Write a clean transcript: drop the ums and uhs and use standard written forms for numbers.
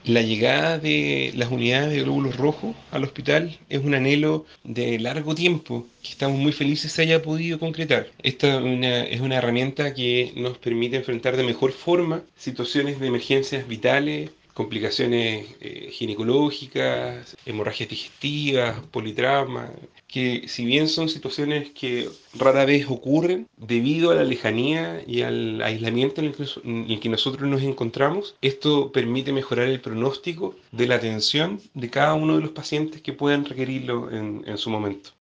La llegada de las unidades de glóbulos rojos al hospital es un anhelo de largo tiempo que estamos muy felices se haya podido concretar. Esta es una herramienta que nos permite enfrentar de mejor forma situaciones de emergencias vitales, complicaciones ginecológicas, hemorragias digestivas, politrauma, que si bien son situaciones que rara vez ocurren debido a la lejanía y al aislamiento en el que nosotros nos encontramos, esto permite mejorar el pronóstico de la atención de cada uno de los pacientes que puedan requerirlo en su momento.